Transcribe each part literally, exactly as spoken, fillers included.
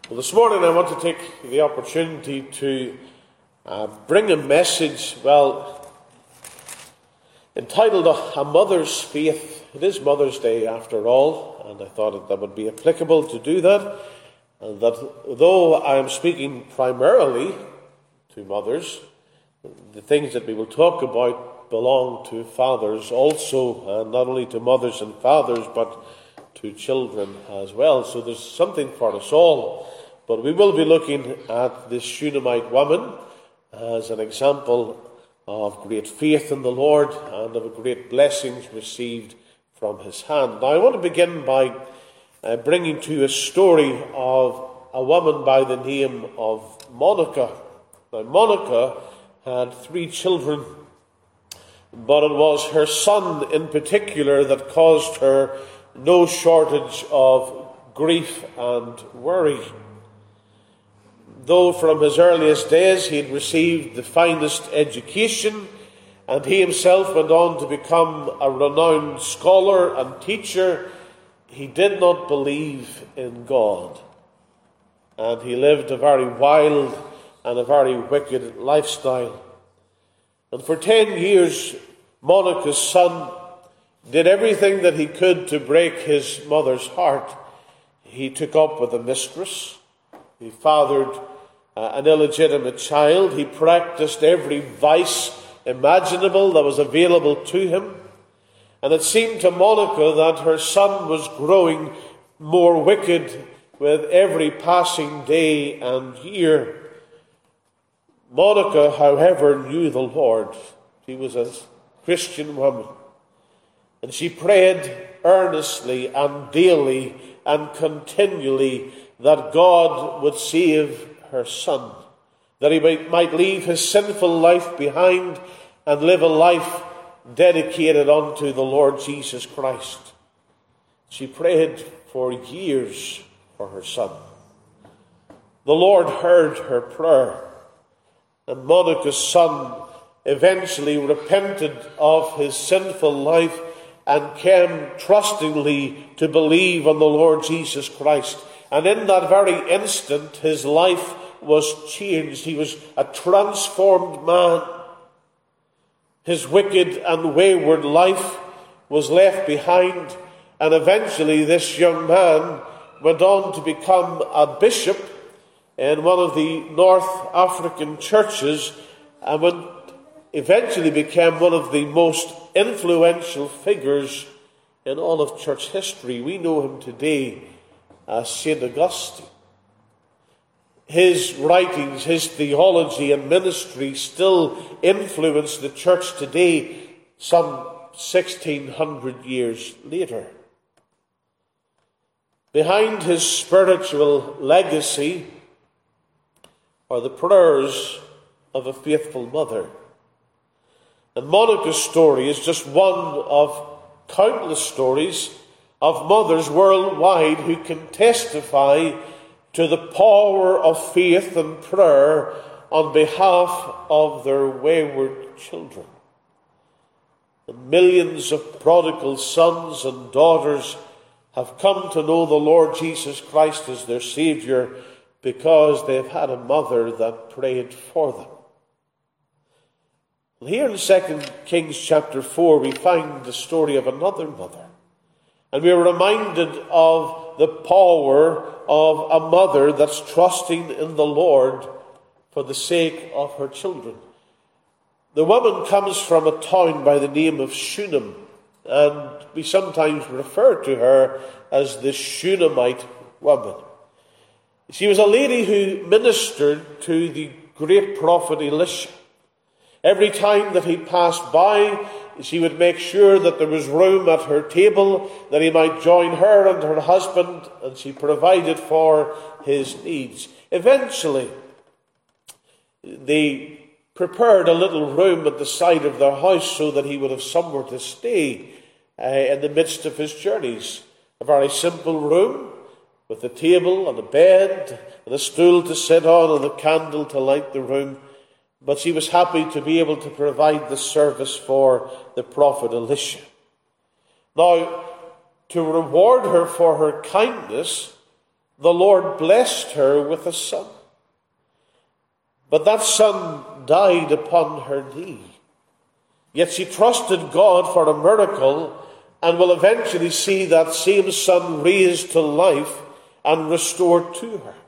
Well, this morning I want to take the opportunity to uh, bring a message, well, entitled A Mother's Faith. It is Mother's Day after all, and I thought that that would be applicable to do that. And that though I am speaking primarily to mothers, the things that we will talk about belong to fathers also, and not only to mothers and fathers, but to children as well. So there's something for us all. But we will be looking at this Shunammite woman as an example of great faith in the Lord and of great blessings received from his hand. Now I want to begin by uh, bringing to you a story of a woman by the name of Monica. Now Monica had three children, but it was her son in particular that caused her no shortage of grief and worry. Though from his earliest days he had received the finest education, and he himself went on to become a renowned scholar and teacher, he did not believe in God. And he lived a very wild and a very wicked lifestyle. And for ten years, Monica's son did everything that he could to break his mother's heart. He took up with a mistress. He fathered uh, an illegitimate child. He practiced every vice imaginable that was available to him. And it seemed to Monica that her son was growing more wicked with every passing day and year. Monica, however, knew the Lord. She was a Christian woman. And she prayed earnestly and daily and continually that God would save her son, that he might leave his sinful life behind and live a life dedicated unto the Lord Jesus Christ. She prayed for years for her son. The Lord heard her prayer, and Monica's son eventually repented of his sinful life and came trustingly to believe on the Lord Jesus Christ. And in that very instant, his life was changed. He was a transformed man. His wicked and wayward life was left behind, and eventually this young man went on to become a bishop in one of the North African churches, and went, eventually became one of the most influential figures in all of church history. We know him today as Saint Augustine. His writings, his theology and ministry still influence the church today, some sixteen hundred years later. Behind his spiritual legacy are the prayers of a faithful mother. And Monica's story is just one of countless stories of mothers worldwide who can testify to the power of faith and prayer on behalf of their wayward children. And millions of prodigal sons and daughters have come to know the Lord Jesus Christ as their Saviour because they've had a mother that prayed for them. Here in Second Kings chapter four, we find the story of another mother. And we are reminded of the power of a mother that's trusting in the Lord for the sake of her children. The woman comes from a town by the name of Shunem, and we sometimes refer to her as the Shunammite woman. She was a lady who ministered to the great prophet Elisha. Every time that he passed by, she would make sure that there was room at her table, that he might join her and her husband, and she provided for his needs. Eventually, they prepared a little room at the side of their house so that he would have somewhere to stay uh, in the midst of his journeys. A very simple room with a table and a bed and a stool to sit on and a candle to light the room. But she was happy to be able to provide the service for the prophet Elisha. Now, to reward her for her kindness, the Lord blessed her with a son. But that son died upon her knee. Yet she trusted God for a miracle, and will eventually see that same son raised to life and restored to her.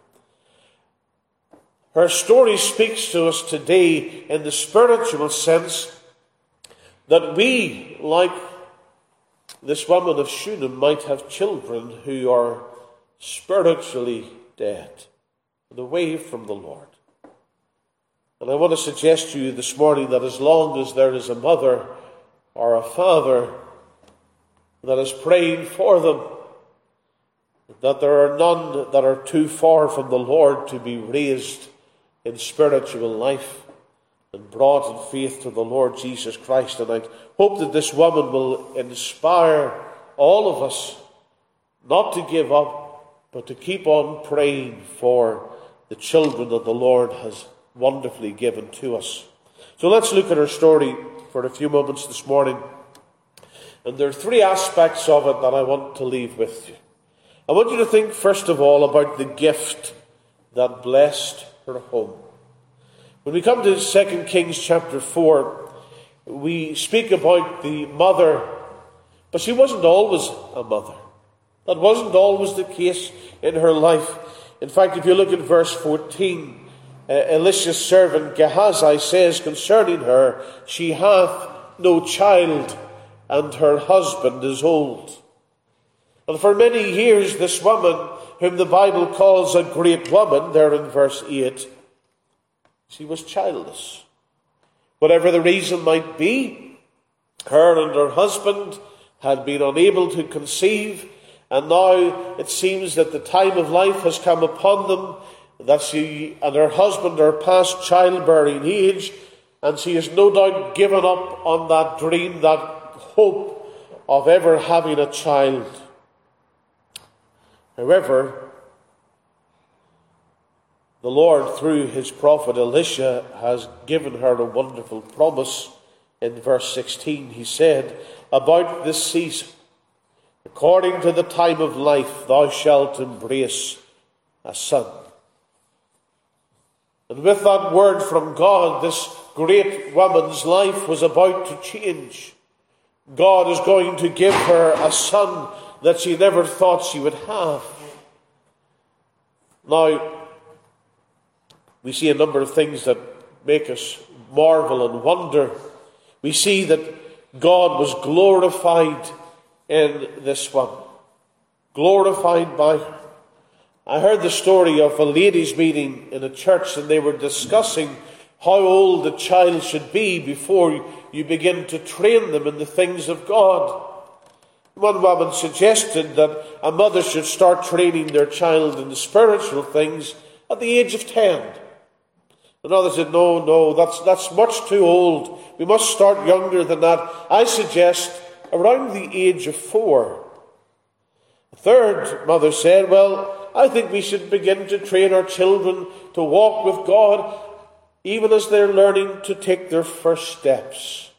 Her story speaks to us today in the spiritual sense that we, like this woman of Shunem, might have children who are spiritually dead and away from the Lord. And I want to suggest to you this morning that as long as there is a mother or a father that is praying for them, that there are none that are too far from the Lord to be raised in spiritual life and brought in faith to the Lord Jesus Christ. And I hope that this woman will inspire all of us not to give up, but to keep on praying for the children that the Lord has wonderfully given to us. So let's look at her story for a few moments this morning. And there are three aspects of it that I want to leave with you. I want you to think first of all about the gift that blessed her home. When we come to Second Kings chapter four, we speak about the mother, but she wasn't always a mother. That wasn't always the case in her life. In fact, if you look at verse fourteen, uh, Elisha's servant Gehazi says concerning her, she hath no child, and her husband is old. And for many years, this woman, whom the Bible calls a great woman, there in verse eight, she was childless. Whatever the reason might be, her and her husband had been unable to conceive, and now it seems that the time of life has come upon them, that she and her husband are past childbearing age, and she has no doubt given up on that dream, that hope of ever having a child. However, the Lord, through his prophet Elisha, has given her a wonderful promise. In verse sixteen, he said, about this season, according to the time of life, thou shalt embrace a son. And with that word from God, this great woman's life was about to change. God is going to give her a son that she never thought she would have. Now, we see a number of things that make us marvel and wonder. We see that God was glorified in this one, glorified by her. I heard the story of a ladies' meeting in a church, and they were discussing how old a child should be before you begin to train them in the things of God. One woman suggested that a mother should start training their child in the spiritual things at the age of ten. Another said, no, no, that's, that's much too old. We must start younger than that. I suggest around the age of four. A third mother said, well, I think we should begin to train our children to walk with God even as they're learning to take their first steps.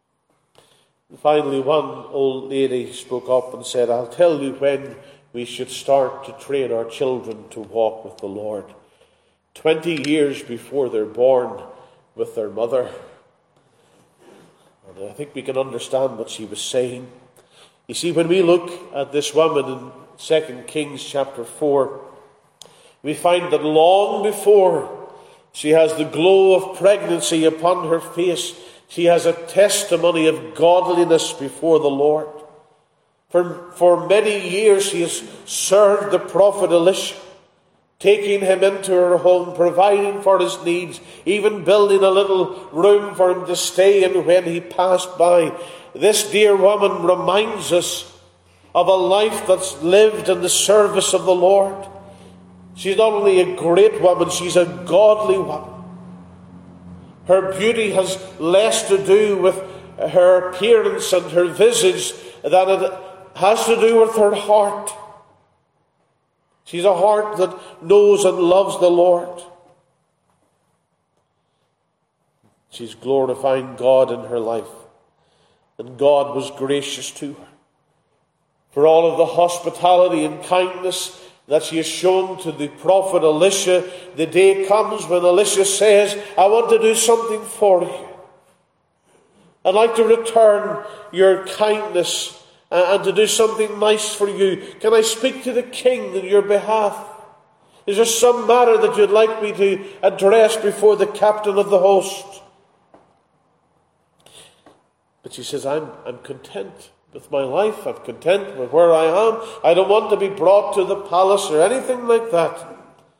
And finally, one old lady spoke up and said, I'll tell you when we should start to train our children to walk with the Lord. Twenty years before they're born with their mother. And I think we can understand what she was saying. You see, when we look at this woman in Second Kings chapter four, we find that long before she has the glow of pregnancy upon her face, she has a testimony of godliness before the Lord. For, for many years she has served the prophet Elisha, taking him into her home, providing for his needs, even building a little room for him to stay in when he passed by. This dear woman reminds us of a life that's lived in the service of the Lord. She's not only a great woman, she's a godly woman. Her beauty has less to do with her appearance and her visage than it has to do with her heart. She's a heart that knows and loves the Lord. She's glorifying God in her life. And God was gracious to her. For all of the hospitality and kindness that she has shown to the prophet Elisha, the day comes when Elisha says, I want to do something for you. I'd like to return your kindness and to do something nice for you. Can I speak to the king on your behalf? Is there some matter that you'd like me to address before the captain of the host? But she says, I'm, I'm content with my life. I'm content with where I am. I don't want to be brought to the palace or anything like that.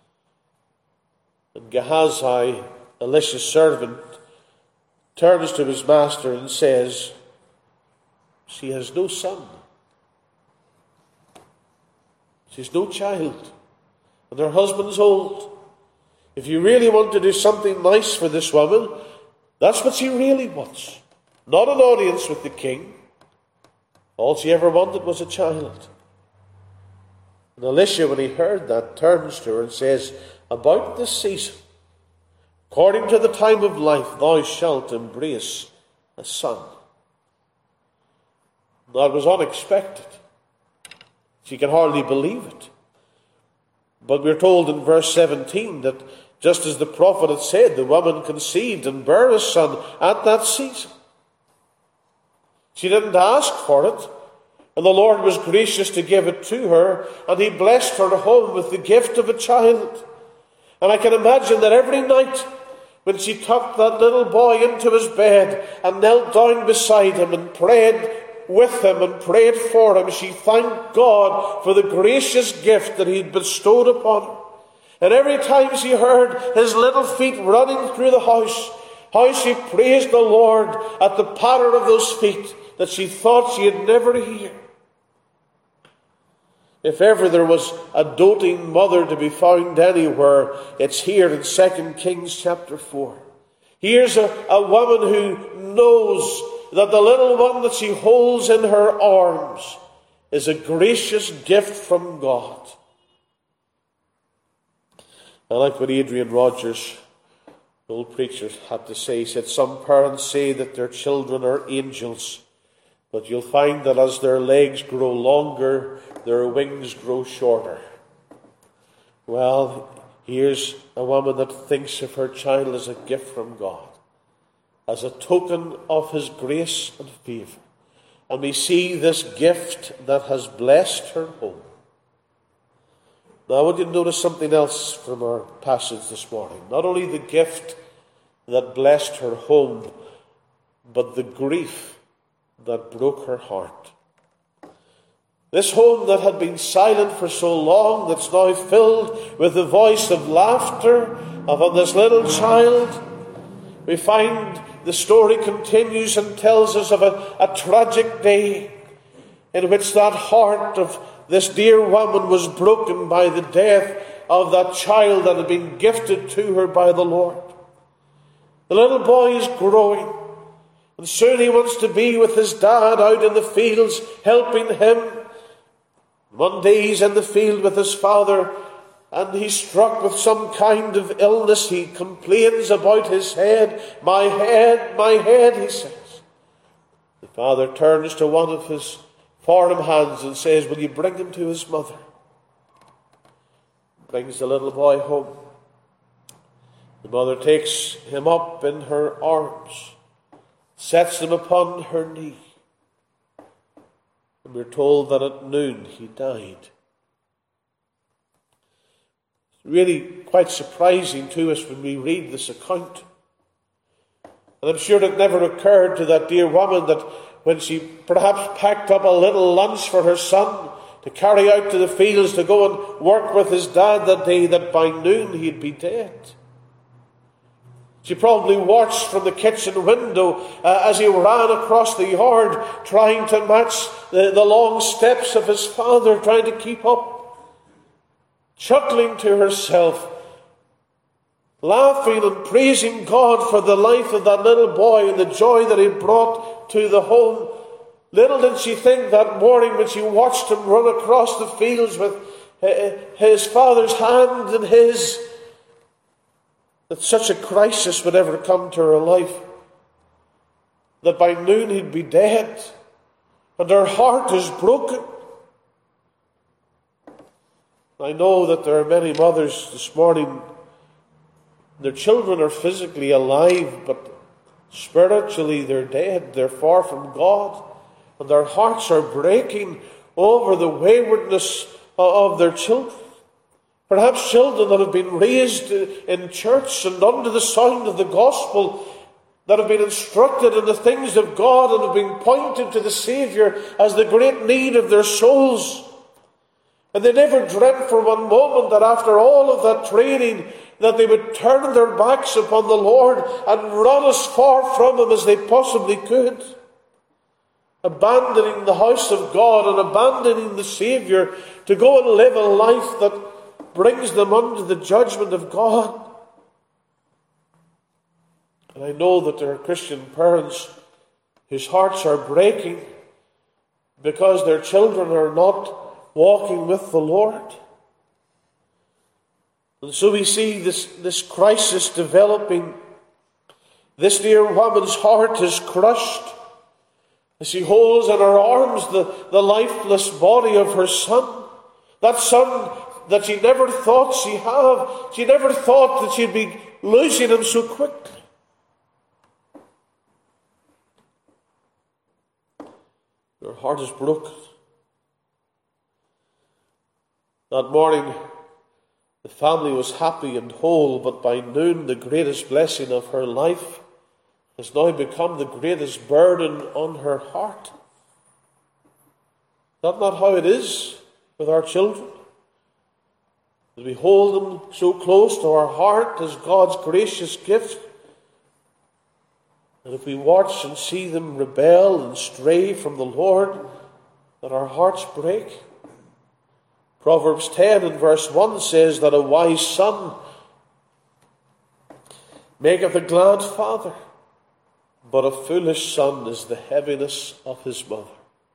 And Gehazi, Elisha's servant, turns to his master and says, she has no son. She's no child. And her husband's old. If you really want to do something nice for this woman, that's what she really wants. Not an audience with the king. All she ever wanted was a child. And Elisha, when he heard that, turns to her and says, about this season, according to the time of life, thou shalt embrace a son. That was unexpected. She can hardly believe it. But we're told in verse seventeen that just as the prophet had said, the woman conceived and bare a son at that season. She didn't ask for it, and the Lord was gracious to give it to her, and he blessed her home with the gift of a child. And I can imagine that every night when she tucked that little boy into his bed and knelt down beside him and prayed with him and prayed for him, she thanked God for the gracious gift that he had bestowed upon her. And every time she heard his little feet running through the house, how she praised the Lord at the patter of those feet that she thought she'd never hear. If ever there was a doting mother to be found anywhere, it's here in Second Kings chapter four. Here's a, a woman who knows that the little one that she holds in her arms is a gracious gift from God. I like what Adrian Rogers, the old preacher, had to say. He said, some parents say that their children are angels, but you'll find that as their legs grow longer, their wings grow shorter. Well, here's a woman that thinks of her child as a gift from God, as a token of his grace and favour. And we see this gift that has blessed her home. Now I want you to notice something else from our passage this morning. Not only the gift that blessed her home, but the grief that broke her heart. This home that had been silent for so long, that's now filled with the voice of laughter of this little child. We find the story continues and tells us of a, a tragic day in which that heart of this dear woman was broken by the death of that child that had been gifted to her by the Lord. The little boy is growing, and soon he wants to be with his dad out in the fields, helping him. One day he's in the field with his father, and he's struck with some kind of illness. He complains about his head. My head, my head, he says. The father turns to one of his foreign hands and says, will you bring him to his mother? Brings the little boy home. The mother takes him up in her arms, sets him upon her knee. And we're told that at noon he died. It's really quite surprising to us when we read this account. And I'm sure it never occurred to that dear woman that when she perhaps packed up a little lunch for her son to carry out to the fields to go and work with his dad that day, that by noon he'd be dead. She probably watched from the kitchen window uh, as he ran across the yard, trying to match the, the long steps of his father, trying to keep up, chuckling to herself, laughing and praising God for the life of that little boy and the joy that he brought to the home. Little did she think that morning when she watched him run across the fields with his father's hand in his, that such a crisis would ever come to her life, that by noon he'd be dead, and her heart is broken. I know that there are many mothers this morning, their children are physically alive, but spiritually they're dead. They're far from God, and their hearts are breaking over the waywardness of their children. Perhaps children that have been raised in church and under the sound of the gospel, that have been instructed in the things of God and have been pointed to the Saviour as the great need of their souls. And they never dreamt for one moment that after all of that training, that they would turn their backs upon the Lord and run as far from Him as they possibly could, abandoning the house of God and abandoning the Saviour to go and live a life that brings them under the judgment of God. And I know that there are Christian parents whose hearts are breaking because their children are not walking with the Lord. And so we see this, this crisis developing. This dear woman's heart is crushed as she holds in her arms the, the lifeless body of her son. That son that she never thought she'd have. She never thought that she'd be losing him so quickly. Her heart is broken. That morning, the family was happy and whole, but by noon, the greatest blessing of her life has now become the greatest burden on her heart. Is that not how it is with our children? As we hold them so close to our heart as God's gracious gift, and if we watch and see them rebel and stray from the Lord, that our hearts break. Proverbs ten and verse one says that a wise son maketh a glad father, but a foolish son is the heaviness of his mother.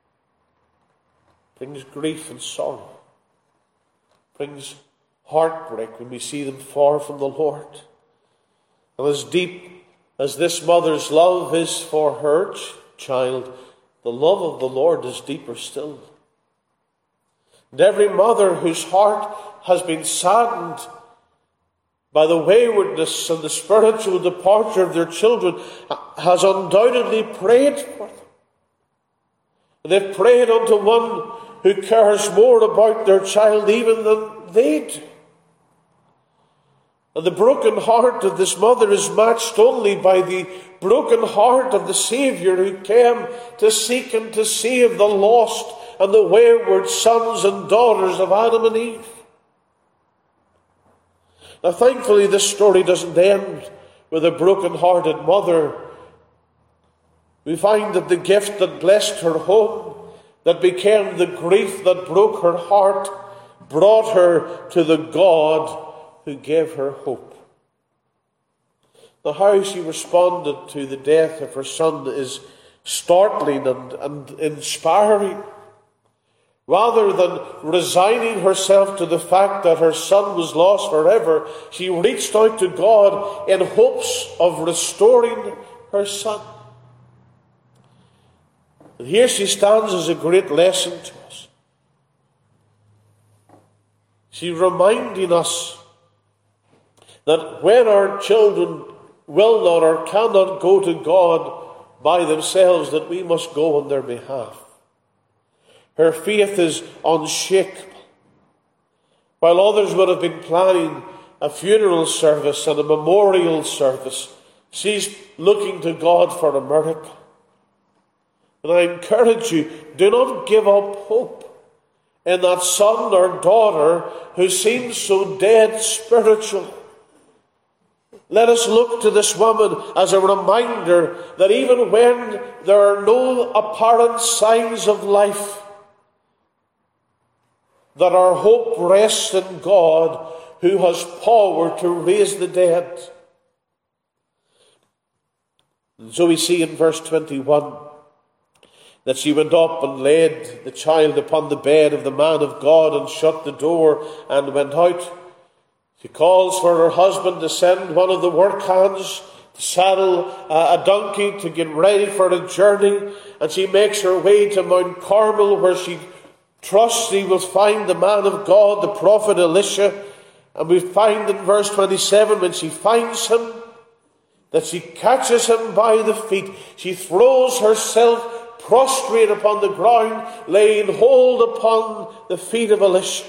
Brings grief and sorrow. Brings heartbreak when we see them far from the Lord. And as deep as this mother's love is for her ch- child, the love of the Lord is deeper still. And every mother whose heart has been saddened by the waywardness and the spiritual departure of their children has undoubtedly prayed for them. And they've prayed unto one who cares more about their child even than they do. And the broken heart of this mother is matched only by the broken heart of the Saviour who came to seek and to save the lost and the wayward sons and daughters of Adam and Eve. Now, thankfully, this story doesn't end with a broken-hearted mother. We find that the gift that blessed her home, that became the grief that broke her heart, brought her to the God who gave her hope. Now, how she responded to the death of her son is startling and, and inspiring. Rather than resigning herself to the fact that her son was lost forever, she reached out to God in hopes of restoring her son. And here she stands as a great lesson to us. She's reminding us that when our children will not or cannot go to God by themselves, that we must go on their behalf. Her faith is unshakable. While others would have been planning a funeral service and a memorial service, she's looking to God for a miracle. And I encourage you, do not give up hope in that son or daughter who seems so dead spiritually. Let us look to this woman as a reminder that even when there are no apparent signs of life, that our hope rests in God who has power to raise the dead. And so we see in verse twenty-one that she went up and laid the child upon the bed of the man of God and shut the door and went out. She calls for her husband to send one of the work hands to saddle a donkey to get ready for a journey, and she makes her way to Mount Carmel, where she trusts he will find the man of God, the prophet Elisha. And we find in verse twenty-seven, when she finds him, that she catches him by the feet. She throws herself prostrate upon the ground, laying hold upon the feet of Elisha.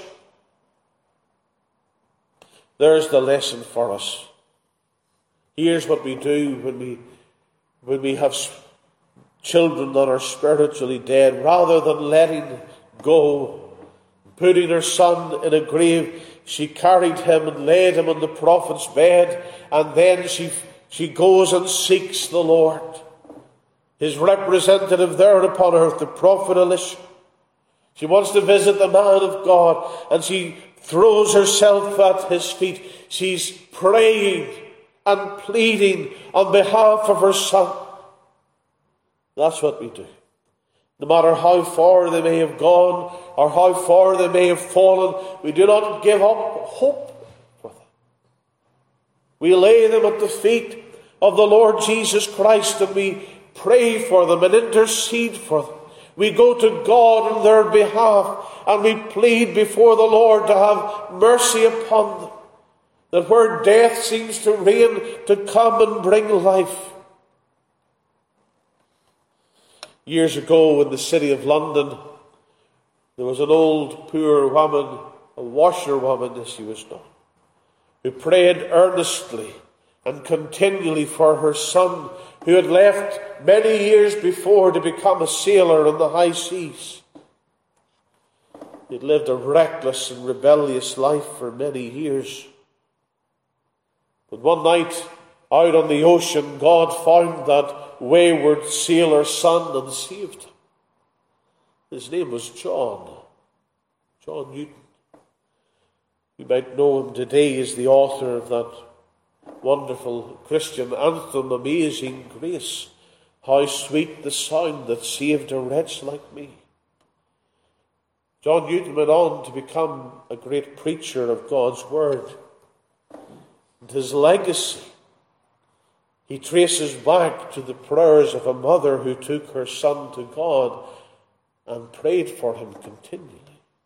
There's the lesson for us. Here's what we do when we, when we have children that are spiritually dead. Rather than letting go, putting her son in a grave, she carried him and laid him on the prophet's bed, and then she, she goes and seeks the Lord. His representative there upon earth, the prophet Elisha. She wants to visit the man of God, and she throws herself at his feet. She's praying and pleading on behalf of her son. That's what we do. No matter how far they may have gone or how far they may have fallen, we do not give up hope for them. We lay them at the feet of the Lord Jesus Christ, and we pray for them and intercede for them. We go to God on their behalf, and we plead before the Lord to have mercy upon them. That where death seems to reign, to come and bring life. Years ago in the city of London, there was an old poor woman, a washerwoman as she was known, who prayed earnestly and continually for her son, who had left many years before to become a sailor on the high seas. He had lived a reckless and rebellious life for many years. But one night, out on the ocean, God found that wayward sailor son and saved him. His name was John. John Newton. You might know him today as the author of that wonderful Christian anthem, Amazing Grace. How sweet the sound that saved a wretch like me. John Newton went on to become a great preacher of God's Word. And his legacy, he traces back to the prayers of a mother who took her son to God and prayed for him continually.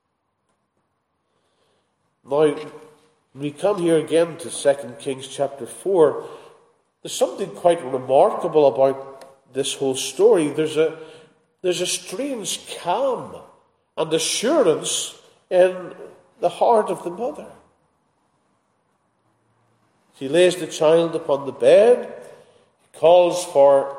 Now, when we come here again to Second Kings chapter four, there's something quite remarkable about this whole story. There's a, there's a strange calm and assurance in the heart of the mother. She lays the child upon the bed, calls for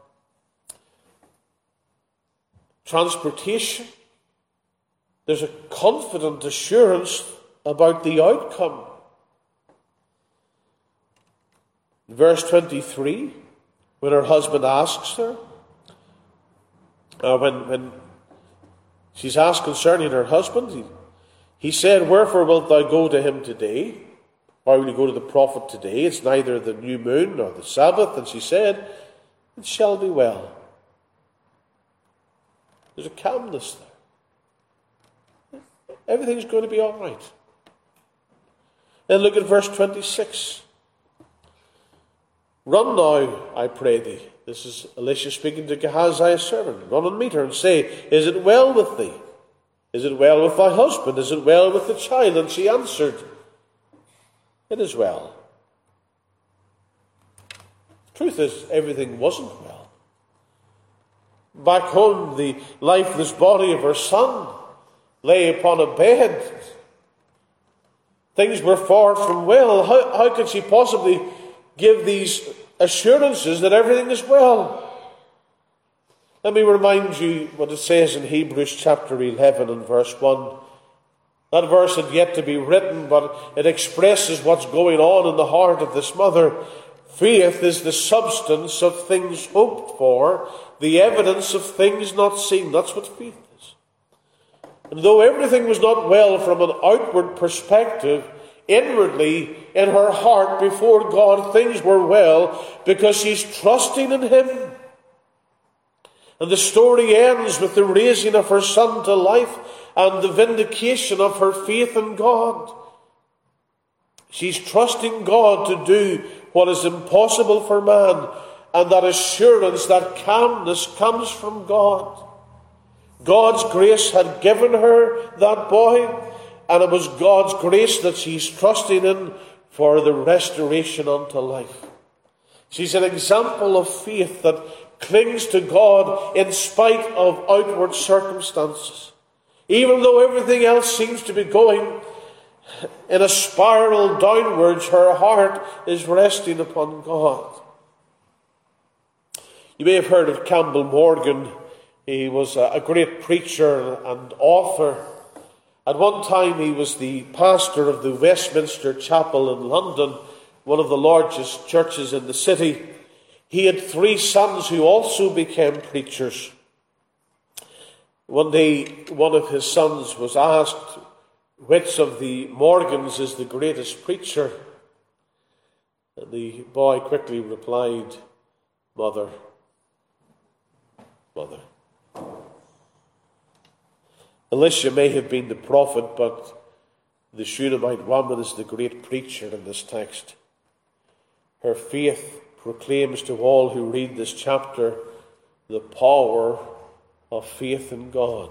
transportation. There's a confident assurance about the outcome. In verse twenty-three, when her husband asks her, uh, when, when she's asked concerning her husband, he, he said, "Wherefore wilt thou go to him today? Why will you go to the prophet today? It's neither the new moon nor the Sabbath." And she said, "It shall be well." There's a calmness there. Everything's going to be all right. Then look at verse twenty-six. "Run now, I pray thee." This is Elisha speaking to Gehazi, his servant. "Run and meet her and say, Is it well with thee? Is it well with thy husband? Is it well with the child?" And she answered, "It is well." Truth is, everything wasn't well. Back home, the lifeless body of her son lay upon a bed. Things were far from well. How, how could she possibly give these assurances that everything is well? Let me remind you what it says in Hebrews chapter eleven and verse one. That verse had yet to be written, but it expresses what's going on in the heart of this mother. Faith is the substance of things hoped for, the evidence of things not seen. That's what faith is. And though everything was not well from an outward perspective, inwardly, in her heart before God, things were well because she's trusting in Him. And the story ends with the raising of her son to life and the vindication of her faith in God. She's trusting God to do what is impossible for man, and that assurance, that calmness comes from God. God's grace had given her that boy, and it was God's grace that she's trusting in for the restoration unto life. She's an example of faith that clings to God in spite of outward circumstances. Even though everything else seems to be going in a spiral downwards, her heart is resting upon God. You may have heard of Campbell Morgan. He was a great preacher and author. At one time he was the pastor of the Westminster Chapel in London, one of the largest churches in the city. He had three sons who also became preachers. One day, one of his sons was asked, which of the Morgans is the greatest preacher? And the boy quickly replied, Mother, Mother. Elisha may have been the prophet, but the Shunammite woman is the great preacher in this text. Her faith proclaims to all who read this chapter the power of faith in God.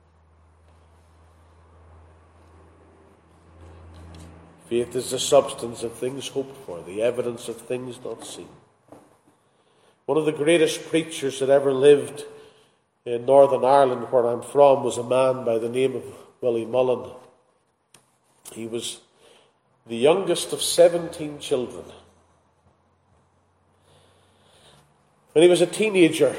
Faith is the substance of things hoped for, the evidence of things not seen. One of the greatest preachers that ever lived in Northern Ireland, where I'm from, was a man by the name of Willie Mullen. He was the youngest of seventeen children. When he was a teenager,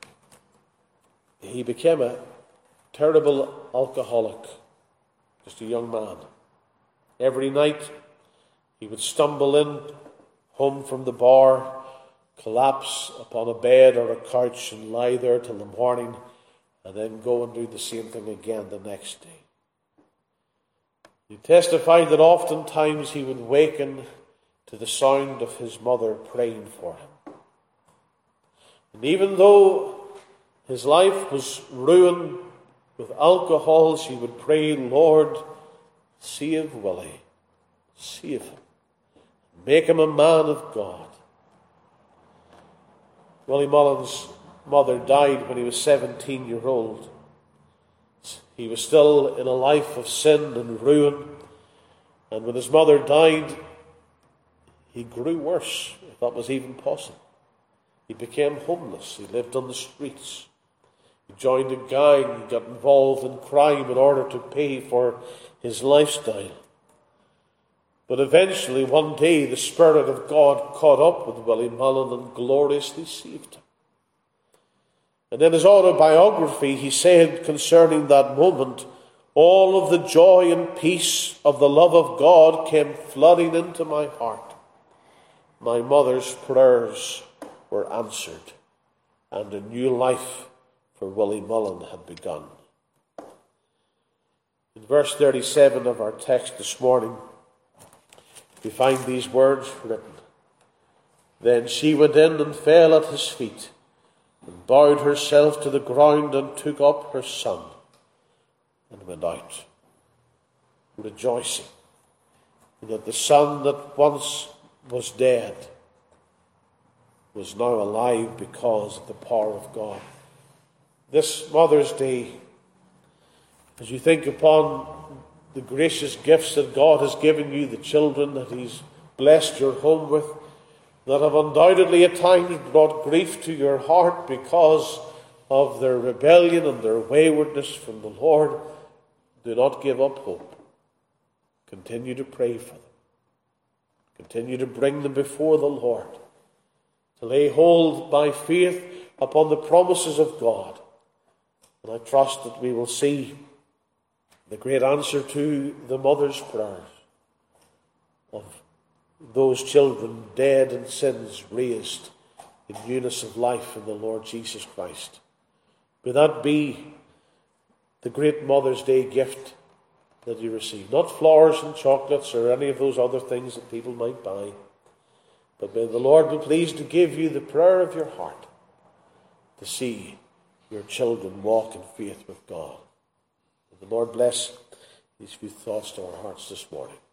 he became a terrible alcoholic, just a young man. Every night he would stumble in home from the bar, collapse upon a bed or a couch and lie there till the morning, and then go and do the same thing again the next day. He testified that oftentimes he would waken to the sound of his mother praying for him. And even though his life was ruined with alcohol, she would pray, Lord, save Willie, save him, make him a man of God. Willie Mullen's mother died when he was seventeen years old. He was still in a life of sin and ruin, and when his mother died, he grew worse, if that was even possible. He became homeless. He lived on the streets. He joined a gang, got involved in crime in order to pay for his lifestyle. But eventually, one day, the Spirit of God caught up with Willie Mullen and gloriously saved him. And in his autobiography, he said concerning that moment, all of the joy and peace of the love of God came flooding into my heart. My mother's prayers were answered, and a new life for Willie Mullen had begun. In verse thirty-seven of our text this morning, we find these words written. Then she went in and fell at his feet, and bowed herself to the ground, and took up her son, and went out, rejoicing that the son that once was dead was now alive because of the power of God. This Mother's Day, as you think upon the gracious gifts that God has given you, the children that He's blessed your home with, that have undoubtedly at times brought grief to your heart because of their rebellion and their waywardness from the Lord, do not give up hope. Continue to pray for them. Continue to bring them before the Lord, to lay hold by faith upon the promises of God. And I trust that we will see the great answer to the mother's prayers of those children dead in sins raised in newness of life in the Lord Jesus Christ. May that be the great Mother's Day gift that you receive. Not flowers and chocolates or any of those other things that people might buy, but may the Lord be pleased to give you the prayer of your heart to see your children walk in faith with God. May the Lord bless these few thoughts to our hearts this morning.